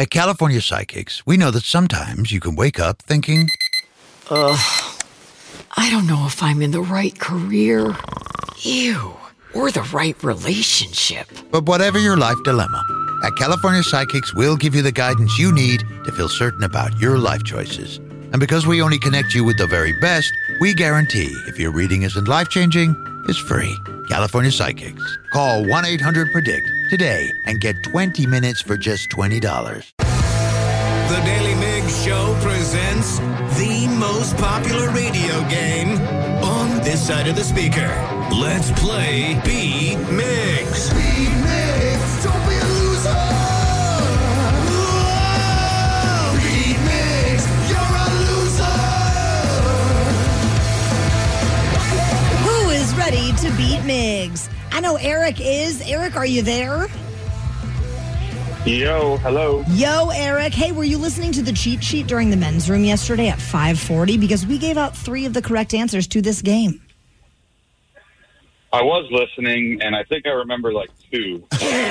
At California Psychics, we know that sometimes you can wake up thinking, I don't know if I'm in the right career. Ew. Or the right relationship. but whatever your life dilemma, at California Psychics, we'll give you the guidance you need to feel certain about your life choices. And because we only connect you with the very best, we guarantee if your reading isn't life-changing, it's free. California Psychics. Call 1-800-PREDICT today and get 20 minutes for just $20. The Daily Migs Show presents the most popular radio game on this side of the speaker. Let's play Beat Migs. Beat Migs, don't be a loser. Whoa! Beat Migs, you're a loser. Who is ready to beat Migs? I know Eric is. Eric, are you there? Yo, hello. Yo, Eric. Hey, were you listening to the cheat sheet during the men's room yesterday at 5:40? Because we gave out 3 of the correct answers to this game. I was listening, and I think I remember like 2.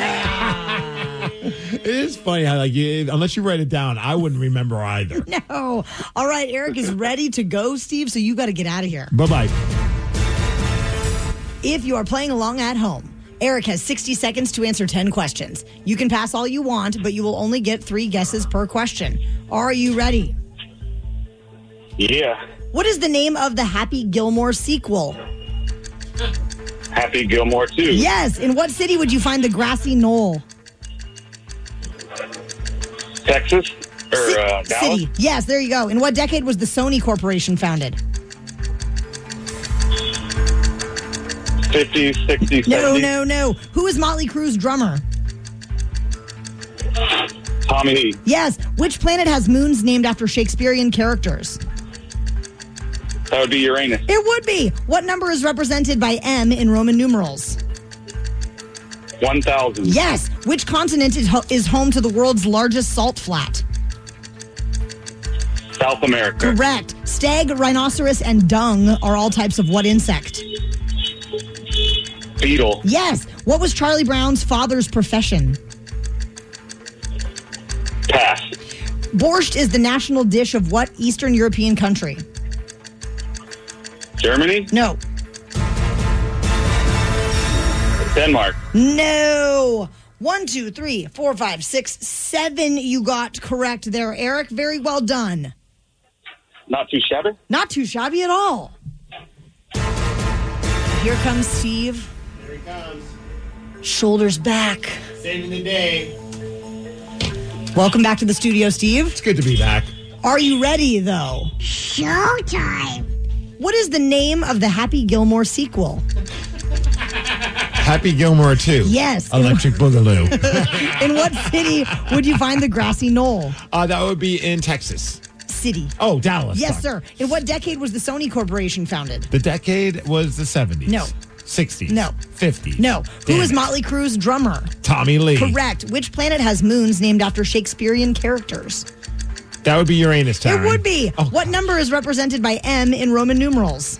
It is funny how, unless you write it down, I wouldn't remember either. No. All right, Eric is ready to go, Steve, so you got to get out of here. Bye-bye. If you are playing along at home, Eric has 60 seconds to answer 10 questions. You can pass all you want, but you will only get 3 guesses per question. Are you ready? Yeah. What is the name of the Happy Gilmore sequel? Happy Gilmore 2. Yes. In what city would you find the grassy knoll? Texas? Or Dallas? City. Yes, there you go. In what decade was the Sony Corporation founded? 50s, 60s, No, 70s. no. Who is Motley Crue's drummer? Tommy Lee. Yes. Which planet has moons named after Shakespearean characters? That would be Uranus. It would be. What number is represented by M in Roman numerals? 1,000. Yes. Which continent is home to the world's largest salt flat? South America. Correct. Stag, rhinoceros, and dung are all types of what insect? Beetle. Yes. What was Charlie Brown's father's profession? Pass. Borscht is the national dish of what Eastern European country? Germany? No. Denmark. No. 1, 2, 3, 4, 5, 6, 7 you got correct there, Eric. Very well done. Not too shabby? Not too shabby at all. Here comes Steve. Here he comes. Shoulders back. Saving the day. Welcome back to the studio, Steve. It's good to be back. Are you ready, though? Showtime. What is the name of the Happy Gilmore sequel? Happy Gilmore 2. Yes. Electric Boogaloo. In what city would you find the grassy knoll? That would be in Texas. City. Oh, Dallas. Yes, Sorry. sir. In what decade was the Sony Corporation founded? The decade was the 70s. No. 60s. No. 50s. No. Who Damn is it. Motley Crue's drummer? Tommy Lee. Correct. Which planet has moons named after Shakespearean characters? That would be Uranus time. It would be. Oh. What number is represented by M in Roman numerals?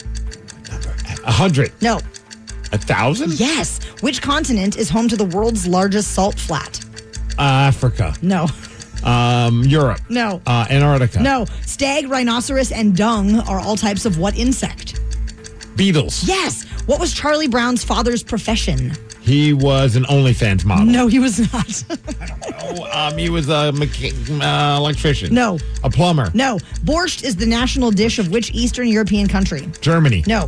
100. No. 1,000? Yes. Which continent is home to the world's largest salt flat? Africa. No. Europe. No. Antarctica. No. Stag, rhinoceros, and dung are all types of what insect? Beatles. Yes. What was Charlie Brown's father's profession? He was an OnlyFans model. No, he was not. He was a electrician. No. A plumber. No. Borscht is the national dish of which Eastern European country? Germany. No.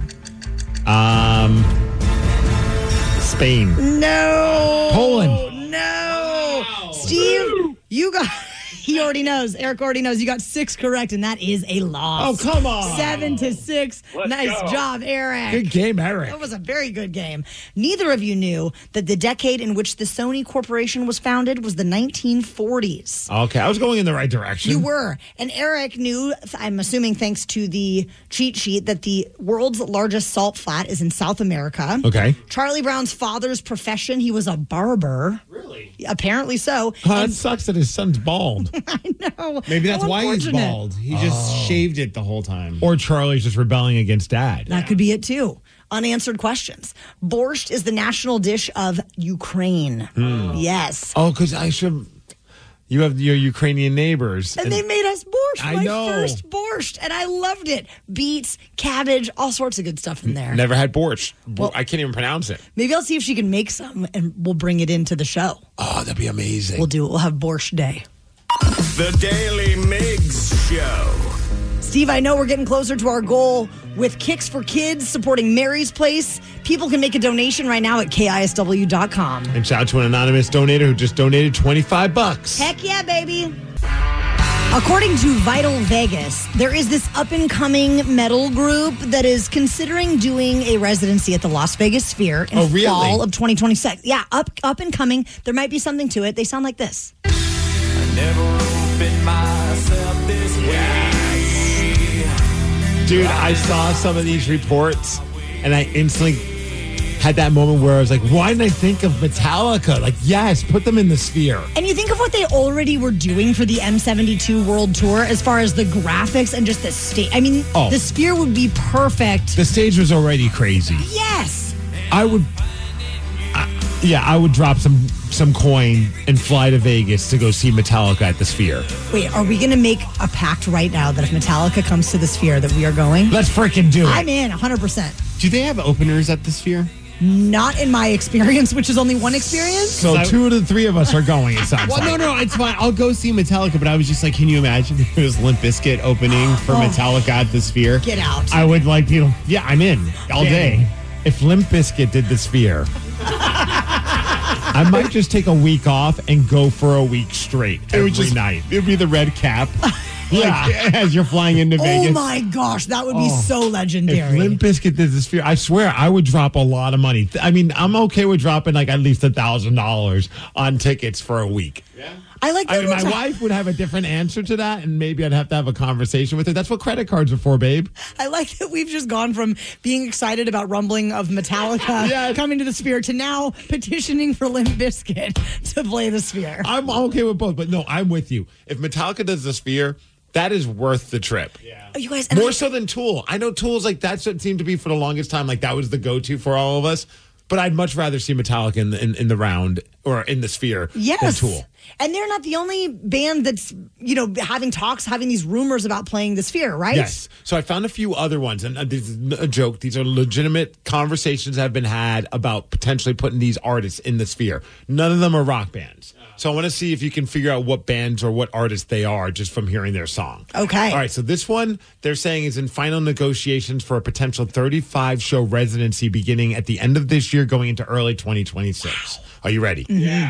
Spain. No. Poland. No. Steve, you got... He already knows. Eric already knows. You got 6 correct, and that is a loss. Oh, come on. 7-6. Let's Nice go. job, Eric. Good game, Eric. That was a very good game. Neither of you knew that the decade in which the Sony Corporation was founded was the 1940s. Okay, I was going in the right direction. You were. And Eric knew, I'm assuming thanks to the cheat sheet, that the world's largest salt flat is in South America. Okay. Charlie Brown's father's profession, he was a barber. Really? Apparently so. That sucks that his son's bald. I know. Maybe that's How why he's unfortunate. bald. He just shaved it the whole time. Or Charlie's just rebelling against dad. That could be it too. Unanswered questions. Borscht is the national dish of Ukraine. Yes. Oh, because I should... You have your Ukrainian neighbors. And they made us borscht. I my know. first borscht. And I loved it. Beets, cabbage, all sorts of good stuff in there. Never had borscht. Well- I can't even pronounce it. Maybe I'll see if she can make some and we'll bring it into the show. Oh, that'd be amazing. We'll do it. We'll have borscht day. The Daily Migs Show. Steve, I know we're getting closer to our goal with Kicks for Kids supporting Mary's Place. People can make a donation right now at KISW.com. And shout out to an anonymous donator who just donated $25. Heck yeah, baby. According to Vital Vegas, there is this up-and-coming metal group that is considering doing a residency at the Las Vegas Sphere in really? fall of 2026. Yeah, up and coming. There might be something to it. They sound like this. Never opened myself this way. Dude, I saw some of these reports and I instantly had that moment where I was like, why didn't I think of Metallica? Like, yes, put them in the Sphere. And you think of what they already were doing for the M72 World Tour as far as the graphics and just the stage. I mean, the Sphere would be perfect. The stage was already crazy. Yes. I would drop some coin and fly to Vegas to go see Metallica at the Sphere. Wait, are we going to make a pact right now that if Metallica comes to the Sphere that we are going? Let's freaking do it. I'm in 100%. Do they have openers at the Sphere? Not in my experience, which is only one experience. So 2 of the 3 of us are going, it sounds Well, like. no, it's fine. I'll go see Metallica, but I was just like, can you imagine if it was Limp Bizkit opening for Metallica at the Sphere? Get out. I would like people. Yeah, I'm in all day. If Limp Bizkit did the Sphere, I might just take a week off and go for a week straight every night. It would be the red cap. Yeah, as you're flying into Vegas. Oh my gosh, that would be so If legendary. Limp Bizkit did the Sphere, I swear I would drop a lot of money. I mean, I'm okay with dropping like at least $1,000 on tickets for a week. I like I that. mean, my wife would have a different answer to that, and maybe I'd have to have a conversation with her. That's what credit cards are for, babe. I like that we've just gone from being excited about rumbling of Metallica coming to the Sphere to now petitioning for Limp Bizkit to play the Sphere. I'm okay with both, but no, I'm with you. If Metallica does the Sphere, that is worth the trip. Oh, you guys, More so than Tool. I know Tool's like that's what seemed to be for the longest time. Like that was the go-to for all of us. But I'd much rather see Metallica in the round or in the Sphere than Tool. And they're not the only band that's, having these rumors about playing the Sphere, right? Yes. So I found a few other ones, and this is a joke. These are legitimate conversations that have been had about potentially putting these artists in the Sphere. None of them are rock bands. So I want to see if you can figure out what bands or what artists they are just from hearing their song. Okay. All right. So this one, they're saying, is in final negotiations for a potential 35-show residency beginning at the end of this year, going into early 2026. Wow. Are you ready? Yeah.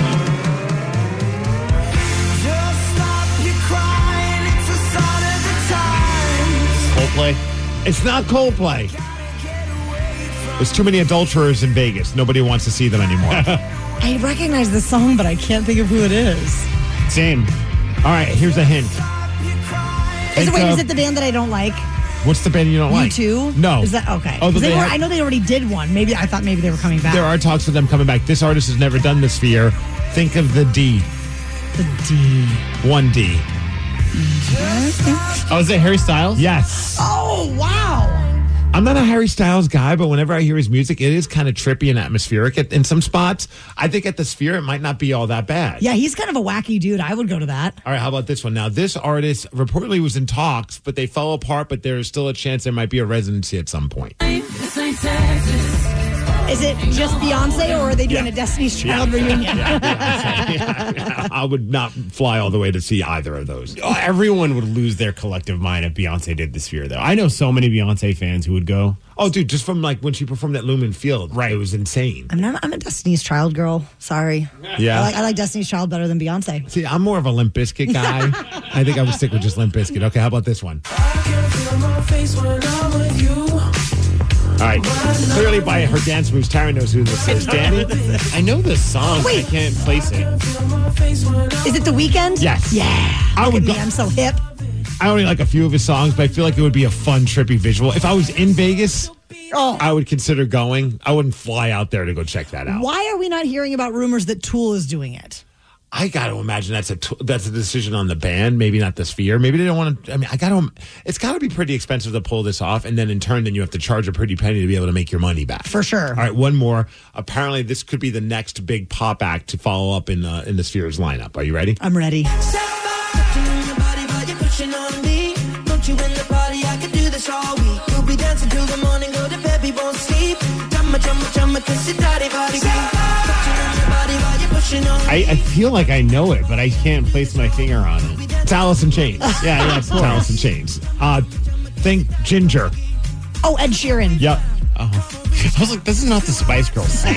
Coldplay? It's not Coldplay. There's too many adulterers in Vegas. Nobody wants to see them anymore. I recognize the song, but I can't think of who it is. Same. All right, here's a hint. Is it the band that I don't like? What's the band you don't like? U2? No. Is that okay? Oh, I know they already did one. I thought maybe they were coming back. There are talks of them coming back. This artist has never done the Sphere. Think of the D. The D. 1D. Oh, is it Harry Styles? Yes. Oh, wow. I'm not a Harry Styles guy, but whenever I hear his music, it is kind of trippy and atmospheric in some spots. I think at the Sphere, it might not be all that bad. Yeah, he's kind of a wacky dude. I would go to that. All right, how about this one? Now, this artist reportedly was in talks, but they fell apart, but there's still a chance there might be a residency at some point. Is it just Beyonce, or are they doing a Destiny's Child reunion? I would not fly all the way to see either of those. Oh, everyone would lose their collective mind if Beyonce did the Sphere, though. I know so many Beyonce fans who would go. Oh, dude, just from like when she performed at Lumen Field. Right. It was insane. I'm a Destiny's Child girl. Sorry. Yeah. I like Destiny's Child better than Beyonce. See, I'm more of a Limp Bizkit guy. I think I would stick with just Limp Bizkit. Okay, how about this one? I can feel my face when I'm with you. All right. Clearly by her dance moves, Tara knows who this is. Danny? I know this song. Wait. I can't place it. Is it The Weeknd? Yes. Yeah. I would go. I'm so hip. I only like a few of his songs, but I feel like it would be a fun, trippy visual. If I was in Vegas, I would consider going. I wouldn't fly out there to go check that out. Why are we not hearing about rumors that Tool is doing it? I got to imagine that's a decision on the band, maybe not the Sphere. Maybe they don't want to. I mean, it's got to be pretty expensive to pull this off, and then in turn, you have to charge a pretty penny to be able to make your money back. For sure. All right, one more. Apparently, this could be the next big pop act to follow up in the Sphere's lineup. Are you ready? I'm ready. I feel like I know it, but I can't place my finger on it. It's Alice in Chains. Yeah, of It's course. Alice in Chains. Think Ginger. Oh, Ed Sheeran. Yep. Oh. I was like, this is not the Spice Girls scene.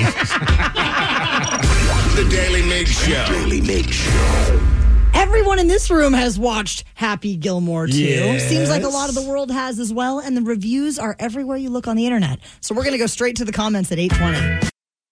The Daily Mig Show. Daily Mig Show. Everyone in this room has watched Happy Gilmore 2. Yes. Seems like a lot of the world has as well, and the reviews are everywhere you look on the internet. So we're going to go straight to the comments at 8:20.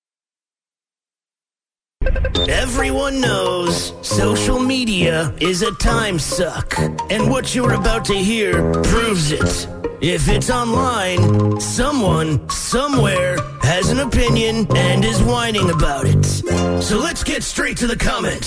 Everyone knows social media is a time suck, and what you're about to hear proves it. If it's online, someone, somewhere, has an opinion and is whining about it. So let's get straight to the comments.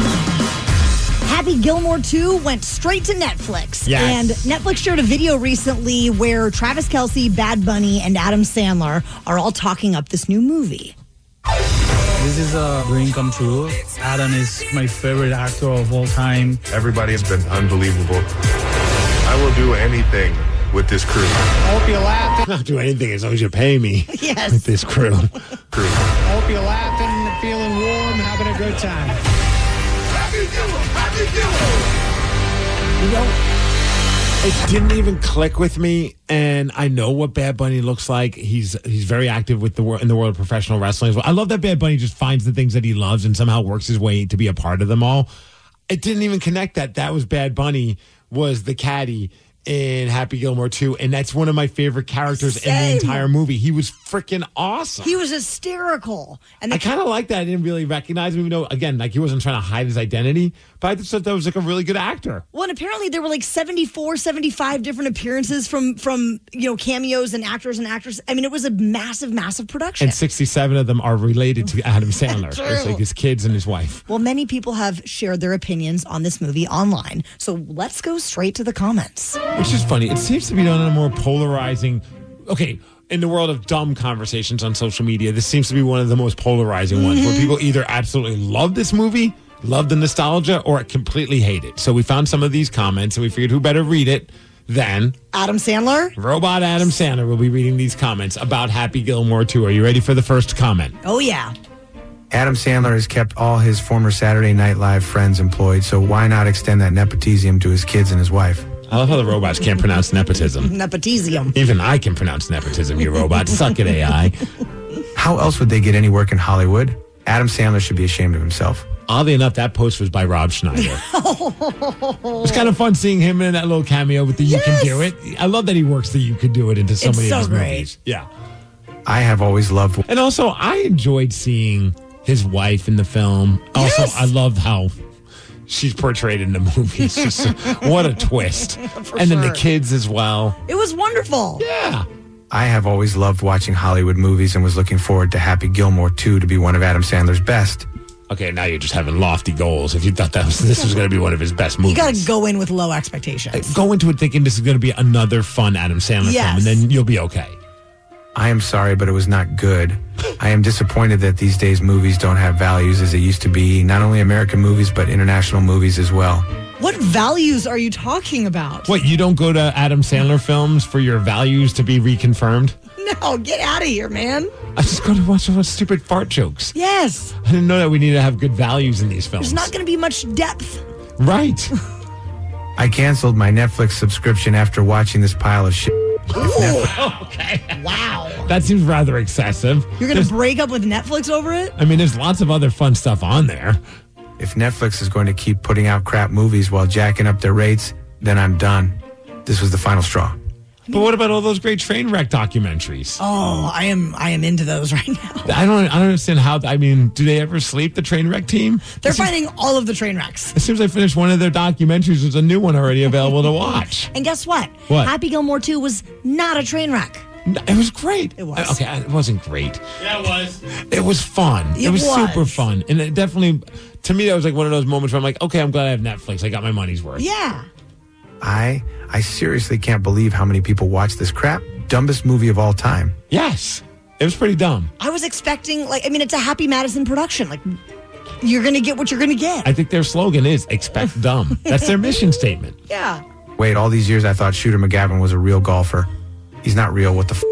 Happy Gilmore 2 went straight to Netflix. Yes. And Netflix shared a video recently where Travis Kelce, Bad Bunny, and Adam Sandler are all talking up this new movie. This is a dream come true. Adam is my favorite actor of all time. Everybody has been unbelievable. I will do anything with this crew. I hope you're laughing. I'll do anything as long as you pay me. Yes. With this crew. I hope you're laughing, feeling warm, having a good time. You know, it didn't even click with me, and I know what Bad Bunny looks like. He's very active with in the world of professional wrestling as well. I love that Bad Bunny just finds the things that he loves and somehow works his way to be a part of them all. It didn't even connect that was Bad Bunny was the caddy in Happy Gilmore 2, and that's one of my favorite characters in the entire movie. He was freaking awesome. He was hysterical. And I kind of like that. I didn't really recognize him, even though, again, like he wasn't trying to hide his identity, but I just thought that was like a really good actor. Well, and apparently there were like 74, 75 different appearances from cameos and actors and actresses. I mean, it was a massive, massive production. And 67 of them are related to Adam Sandler. True. It's like his kids and his wife. Well, many people have shared their opinions on this movie online. So let's go straight to the comments. Which is funny. It seems to be done on a more polarizing... Okay, in the world of dumb conversations on social media, this seems to be one of the most polarizing ones, where people either absolutely love this movie, love the nostalgia, or completely hate it. So we found some of these comments, and we figured who better read it than... Adam Sandler? Robot Adam Sandler will be reading these comments about Happy Gilmore 2. Are you ready for the first comment? Oh, yeah. Adam Sandler has kept all his former Saturday Night Live friends employed, so why not extend that nepotism to his kids and his wife? I love how the robots can't pronounce nepotism. Nepotism. Even I can pronounce nepotism, you robot. Suck it, AI. How else would they get any work in Hollywood? Adam Sandler should be ashamed of himself. Oddly enough, that post was by Rob Schneider. It was kind of fun seeing him in that little cameo with the You Can Do It. I love that he works the You Can Do It into so many of his movies. Yeah. I have always loved... And also, I enjoyed seeing his wife in the film. Also, I loved how... she's portrayed in the movie. It's just what a twist. And then the kids as well. It was wonderful. Yeah. I have always loved watching Hollywood movies and was looking forward to Happy Gilmore 2 to be one of Adam Sandler's best. Okay, now you're just having lofty goals. If you thought this was going to be one of his best movies. You got to go in with low expectations. Go into it thinking this is going to be another fun Adam Sandler film, and then you'll be okay. I am sorry, but it was not good. I am disappointed that these days movies don't have values as it used to be. Not only American movies, but international movies as well. What values are you talking about? What, you don't go to Adam Sandler films for your values to be reconfirmed? No, get out of here, man. I just go to watch those stupid fart jokes. Yes. I didn't know that we need to have good values in these films. There's not going to be much depth. Right. I canceled my Netflix subscription after watching this pile of shit. Okay. Wow. That seems rather excessive. You're going to break up with Netflix over it? I mean, there's lots of other fun stuff on there. If Netflix is going to keep putting out crap movies while jacking up their rates, then I'm done. This was the final straw. But what about all those great train wreck documentaries? Oh, I am into those right now. I don't understand how. I mean, do they ever sleep? The train wreck team? They're finding all of the train wrecks. As soon as I finished one of their documentaries, there's a new one already available to watch. And guess what? What? Happy Gilmore 2 was not a train wreck. No, it was great. It was. Okay, it wasn't great. Yeah, it was. It was fun. It was super fun. And it definitely, to me, that was like one of those moments where I'm like, okay, I'm glad I have Netflix. I got my money's worth. Yeah. I seriously can't believe how many people watch this crap. Dumbest movie of all time. Yes. It was pretty dumb. I was expecting, it's a Happy Madison production. Like, you're going to get what you're going to get. I think their slogan is expect dumb. That's their mission statement. Yeah. Wait, all these years I thought Shooter McGavin was a real golfer. He's not real. What the f***?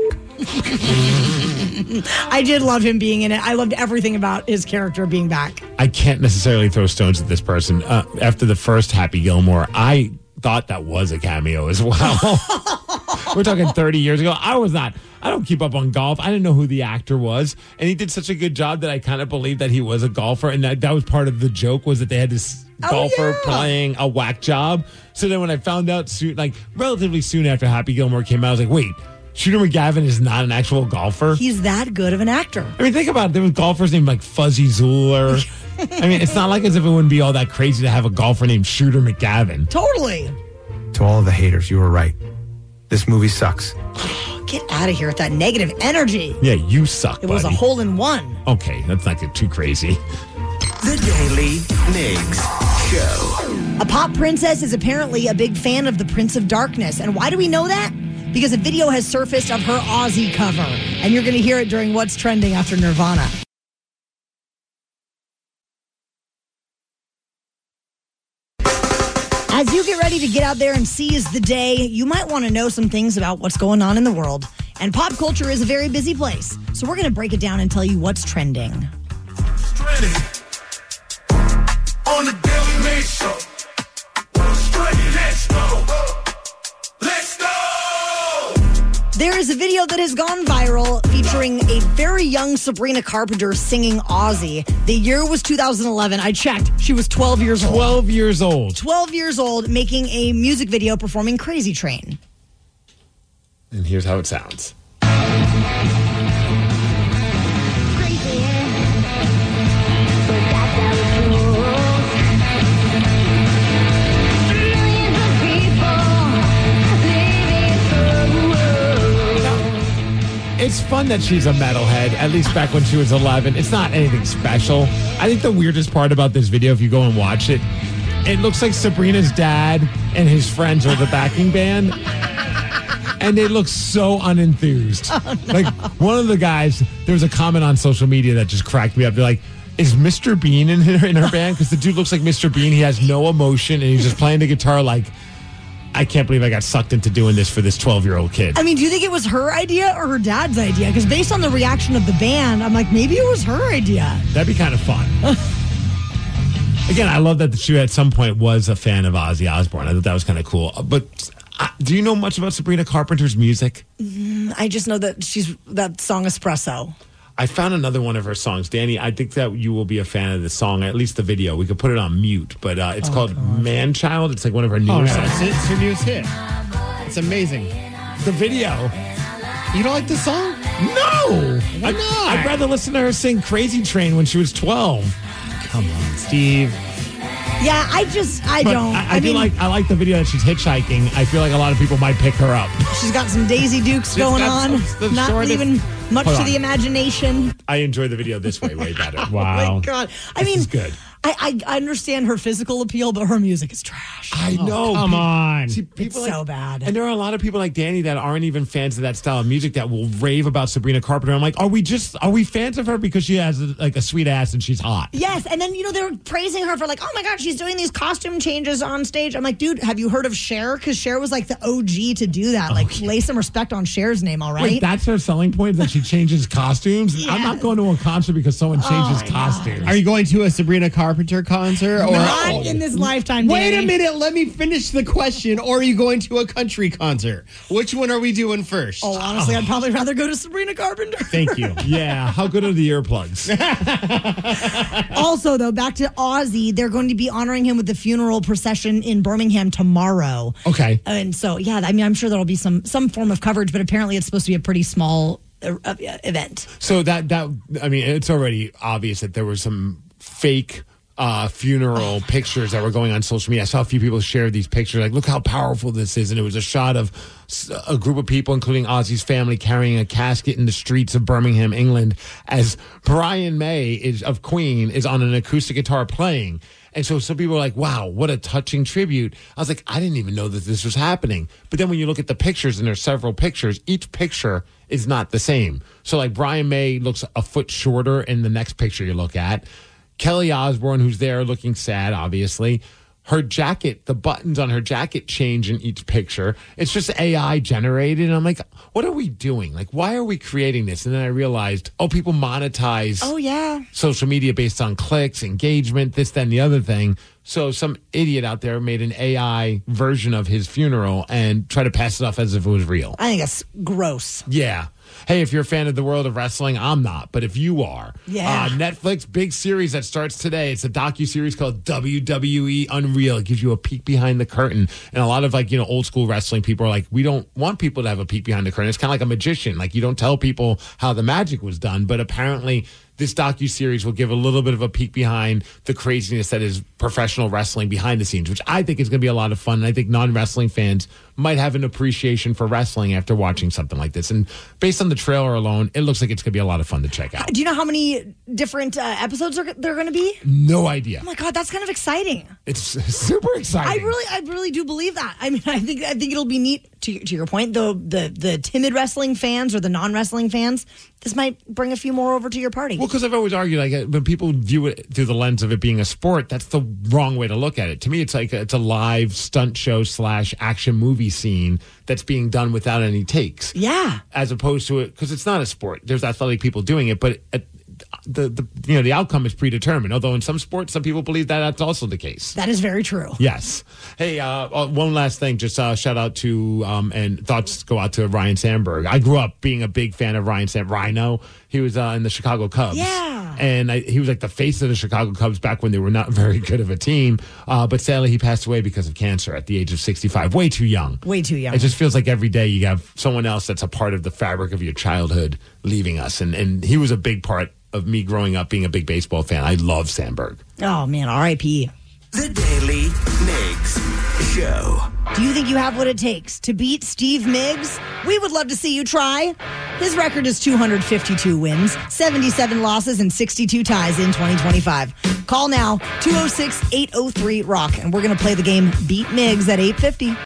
I did love him being in it. I loved everything about his character being back. I can't necessarily throw stones at this person. After the first Happy Gilmore, I thought that was a cameo as well. We're talking 30 years ago. I don't keep up on golf. I didn't know who the actor was. And he did such a good job that I kind of believed that he was a golfer. And that was part of the joke, was that they had this golfer playing a whack job. So then when I found out relatively soon after Happy Gilmore came out, I was like, wait, Shooter McGavin is not an actual golfer? He's that good of an actor. I mean, think about it. There were golfers named like Fuzzy Zuller. I mean, it's not like as if it wouldn't be all that crazy to have a golfer named Shooter McGavin. Totally. To all of the haters, you were right. This movie sucks. Get out of here with that negative energy. Yeah, you suck, It was a buddy. hole-in-one. Okay, let's not get too crazy. The Daily Migs Show. A pop princess is apparently a big fan of the Prince of Darkness. And why do we know that? Because a video has surfaced of her Ozzy cover. And you're going to hear it during What's Trending after Nirvana. As you get ready to get out there and seize the day, you might want to know some things about what's going on in the world. And pop culture is a very busy place. So we're going to break it down and tell you what's trending. Trending on the Daily Migs Show. What's trending? Let's go. Let's go. There is a video that has gone viral featuring a very young Sabrina Carpenter singing Ozzy. The year was 2011. I checked. She was 12 years old. 12 years old. 12 years old, making a music video performing Crazy Train. And here's how it sounds. It's fun that she's a metalhead, at least back when she was 11. It's not anything special. I think the weirdest part about this video, if you go and watch it, it looks like Sabrina's dad and his friends are the backing band. And they look so unenthused. Oh, no. Like, one of the guys, there was a comment on social media that just cracked me up. They're like, is Mr. Bean in her band? Because the dude looks like Mr. Bean. He has no emotion, and he's just playing the guitar like, I can't believe I got sucked into doing this for this 12-year-old kid. I mean, do you think it was her idea or her dad's idea? Because based on the reaction of the band, I'm like, maybe it was her idea. That'd be kind of fun. Again, I love that she at some point was a fan of Ozzy Osbourne. I thought that was kind of cool. But do you know much about Sabrina Carpenter's music? I just know that she's that song Espresso. I found another one of her songs. Danny, I think that you will be a fan of the song, at least the video. We could put it on mute, but it's called Man-Child. It's like one of her newer songs. It's her newest hit. It's amazing. The video. You don't like the song? No! Why not? I'd rather listen to her sing Crazy Train when she was 12. Come on, Steve. Yeah, I don't. I like the video that she's hitchhiking. I feel like a lot of people might pick her up. She's got some Daisy Dukes going on. Not leaving much to the imagination. I enjoy the video this way way better. Wow. Oh my God. This is good. I understand her physical appeal, but her music is trash. I know. Come on. See, people It's so bad. And there are a lot of people like Danny that aren't even fans of that style of music that will rave about Sabrina Carpenter. I'm like, are we fans of her because she has a sweet ass and she's hot? Yes, and then, they were praising her for like, oh my God, she's doing these costume changes on stage. I'm like, dude, have you heard of Cher? Because Cher was like the OG to do that. Like, lay some respect on Cher's name, all right? Wait, that's her selling point, that she changes costumes? Yes. I'm not going to a concert because someone changes costumes. Are you going to a Sabrina Carpenter concert? Or Not in this lifetime, Wait Danny. a minute, let me finish the question. Or are you going to a country concert? Which one are we doing first? Oh, honestly, I'd probably rather go to Sabrina Carpenter. Thank you. Yeah, how good are the earplugs? Also, though, back to Ozzy, they're going to be honoring him with the funeral procession in Birmingham tomorrow. Okay. And so, yeah, I mean, I'm sure there'll be some form of coverage, but apparently it's supposed to be a pretty small event. So that I mean, it's already obvious that there was some fake funeral pictures that were going on social media. I saw a few people share these pictures, like, look how powerful this is. And it was a shot of a group of people, including Ozzy's family, carrying a casket in the streets of Birmingham, England, as Brian May of Queen is on an acoustic guitar playing. And so some people are like, wow, what a touching tribute. I was like, I didn't even know that this was happening. But then when you look at the pictures, and there's several pictures, each picture is not the same. So like Brian May looks a foot shorter in the next picture you look at. Kelly Osbourne, who's there looking sad, obviously. Her jacket, the buttons on her jacket change in each picture. It's just AI generated. And I'm like, what are we doing? Like, why are we creating this? And then I realized, people monetize social media based on clicks, engagement, this, that, and the other thing. So some idiot out there made an AI version of his funeral and tried to pass it off as if it was real. I think that's gross. Yeah. Hey, if you're a fan of the world of wrestling, I'm not. But if you are, Netflix, big series that starts today. It's a docuseries called WWE Unreal. It gives you a peek behind the curtain. And a lot of old school wrestling people are like, we don't want people to have a peek behind the curtain. It's kind of like a magician. Like, you don't tell people how the magic was done. But apparently this docuseries will give a little bit of a peek behind the craziness that is professional wrestling behind the scenes, which I think is going to be a lot of fun. And I think non-wrestling fans might have an appreciation for wrestling after watching something like this. And based on the trailer alone, it looks like it's going to be a lot of fun to check out. Do you know how many different episodes there are going to be? No idea. Oh my God, that's kind of exciting. It's super exciting. I really do believe that. I mean, I think it'll be neat. To your point, though, the timid wrestling fans or the non-wrestling fans, this might bring a few more over to your party. Well, because I've always argued, like, when people view it through the lens of it being a sport, that's the wrong way to look at it. To me, it's like it's a live stunt show / action movie scene that's being done without any takes. Yeah. As opposed to it, because it's not a sport. There's athletic people doing it, but the outcome is predetermined. Although in some sports, some people believe that that's also the case. That is very true. Yes. Hey, one last thing. Just shout out to and thoughts go out to Ryan Sandberg. I grew up being a big fan of Rhino. He was in the Chicago Cubs. Yeah. And he was like the face of the Chicago Cubs back when they were not very good of a team. But sadly, he passed away because of cancer at the age of 65. Way too young. Way too young. It just feels like every day you have someone else that's a part of the fabric of your childhood leaving us. And he was a big part of me growing up being a big baseball fan. I love Sandberg. Oh, man, R.I.P. The Daily Miggs Show. Do you think you have what it takes to beat Steve Miggs? We would love to see you try. His record is 252 wins, 77 losses, and 62 ties in 2025. Call now, 206-803-ROCK, and we're going to play the game Beat Miggs at 8:50.